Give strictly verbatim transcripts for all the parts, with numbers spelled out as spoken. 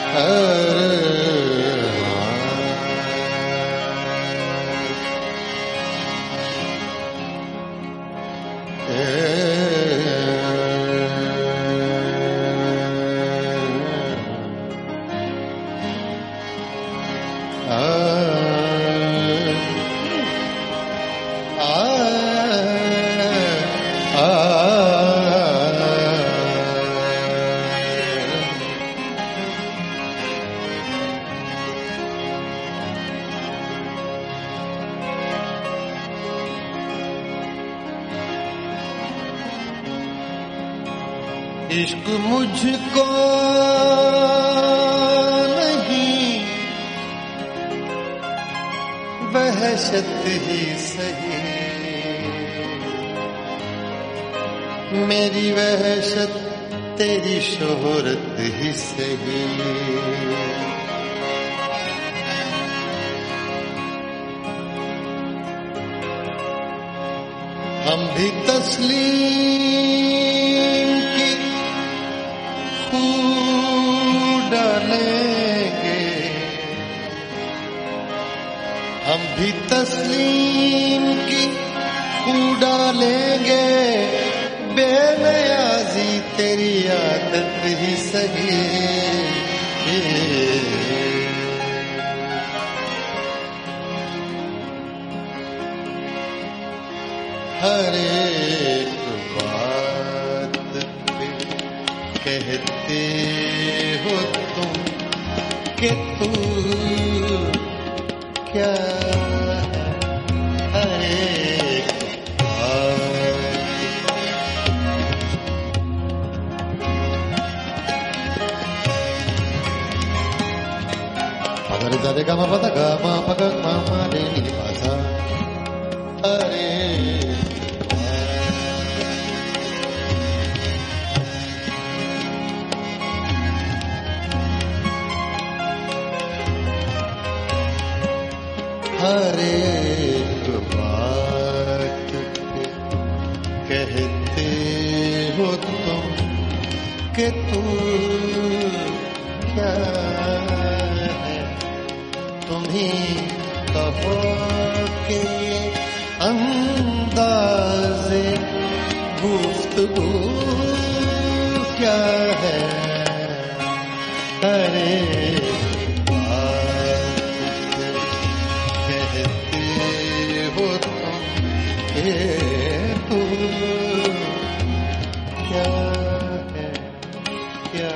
इश्क मुझको नहीं वहशत ही सही, मेरी वहशत तेरी शोहरत ही सही। हम भी तस्लीम की खू डालेंगे, हम भी तस्लीम की खू डालेंगे, बेनियाज़ी तेरी आदत ही सही। हर एक बात पे कहते हो तुम कि तू क्या है, हर एक बात रे गा मा पा गा मा पा गा मा मा रे नी पा सा, अरे हर एक बात पे कहते हो तुम कि तू क्या है, तुम्ही कहो कि अंदाज़े गुफ्तगू क्या है। अरे तू क्या है, क्या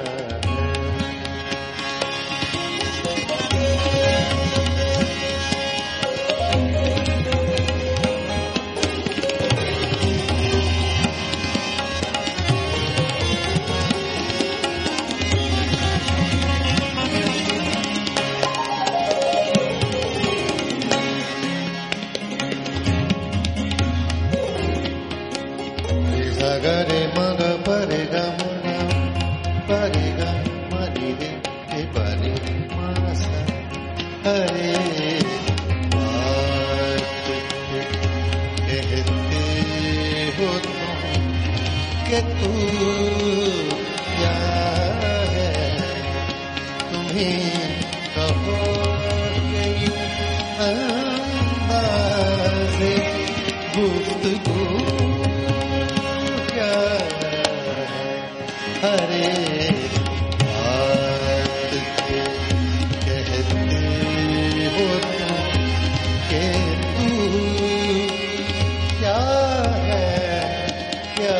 गरे मग परे ग मगा परे ग मरी रे हे परे मासा। हरे बात कहते हो तुम कि तू क्या है, तुम्हें कहो कि अंदाज़े गुफ्तगू हरे बात के कहते हो तुम कि तू क्या है, क्या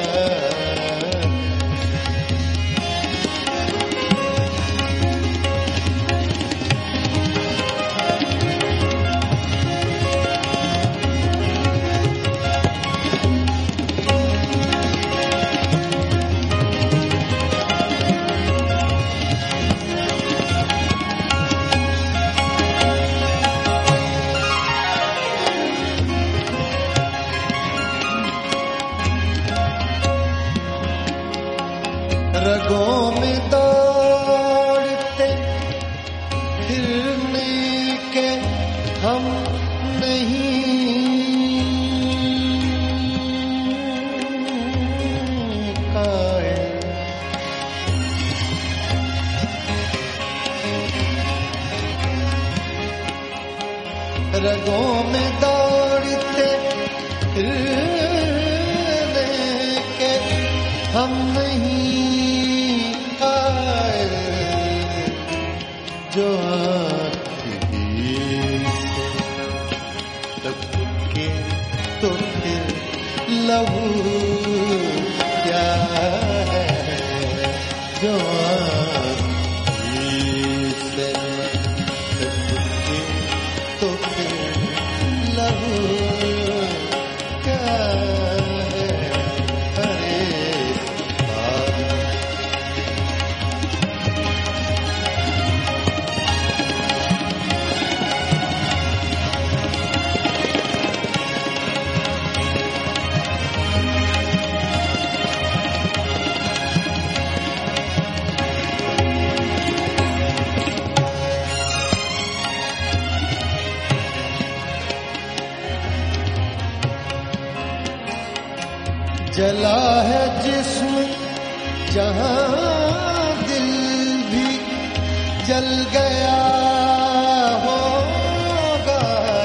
रगों में दौड़ते फिरने के हम नहीं कायल, में दौड़ते फिरने के हम नहीं आए, जो आखिरी से तब के तो फिर लहू क्या है, जो आखिरी से तब के तो फिर लहू क्या है। हरे जला है जिस्म जहां दिल भी जल गया होगा,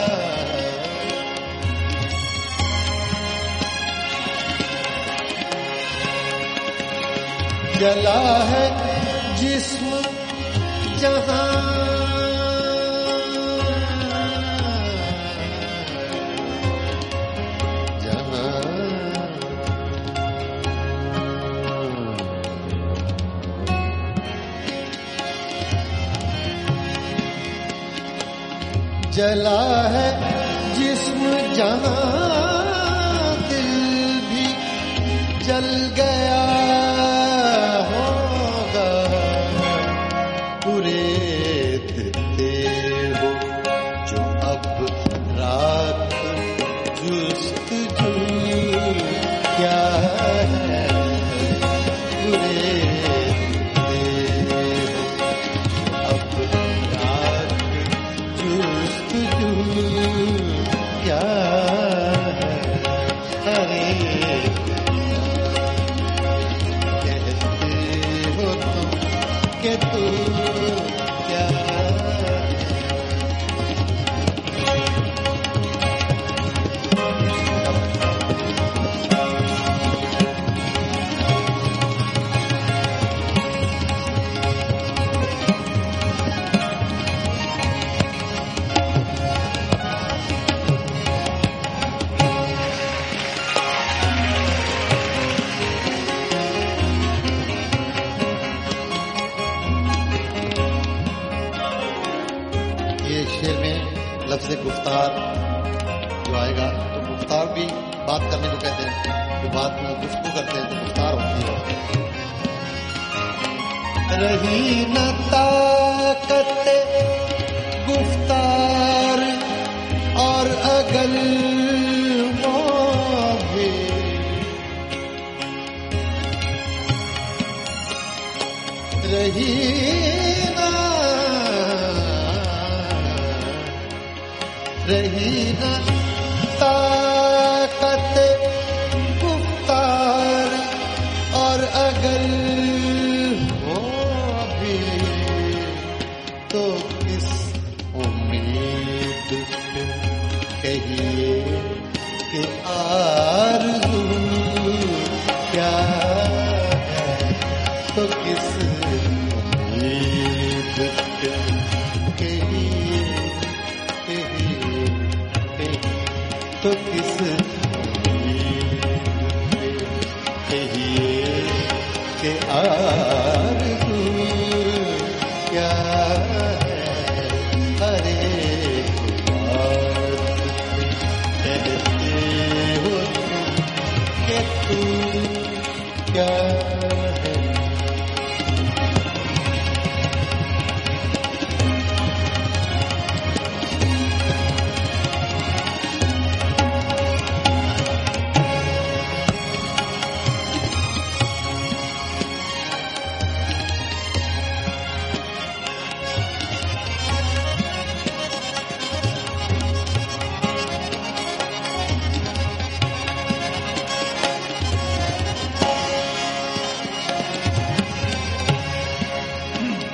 जला है जिस्म जहां जला है जिस्म जहां दिल भी जल गया होगा, पूरे देते हो जो अब रात जुस्तजू क्या है, पूरे क्या है। हरे कहते हो तुम कि तू क्या शेर में लफ्ज़ गुफ्तार जो आएगा तो गुफ्तार भी बात करने को कहते हैं, जो बात में गुफ्तगू करते हैं तो गुफ्तार होती है। रही न ताकत गुफ्तार और अगल मोहे, रही रही न ताकत गुफ्तार और अगर हो भी तो किस उम्मीद पे कहिए कि आरज़ू क्या है, तो किस उम्मीद पे कहिए तो किस कहिए कि आरज़ू क्या है। हरे बात कहते हो कि तू क्या है।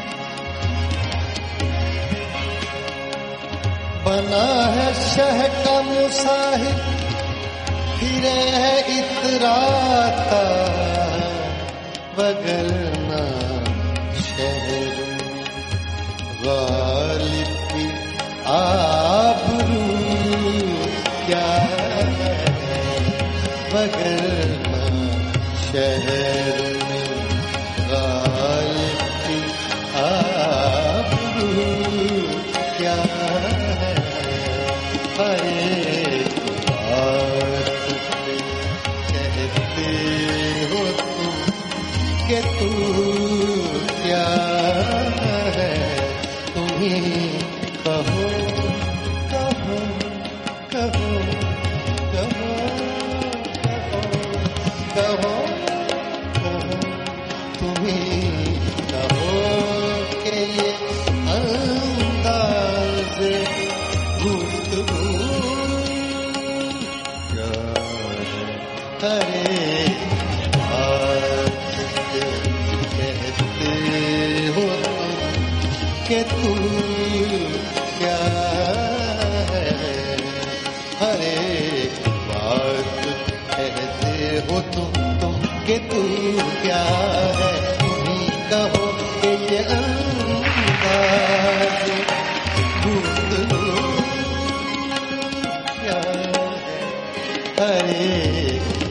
बना है शह का साहिब फिरे इतराता वगरना शहर गालिब की आबरू क्या है वगरना शहर में गालिब की आबरू क्या है हरे बात पे कहते हो तुम कि तू क्या है तुम्हें कहो कहो कहो कहो कहो कहो तुम्हें कहो कि ये अंदाज़ गुफ्तगू क्या है हरे बात पे कहते हो कि तू क्या है हरे बात कहते हो तुम तुम कि तू क्या है तुम्हीं कहो कि ये अंदाज़ गुफ्तगू क्या है हरे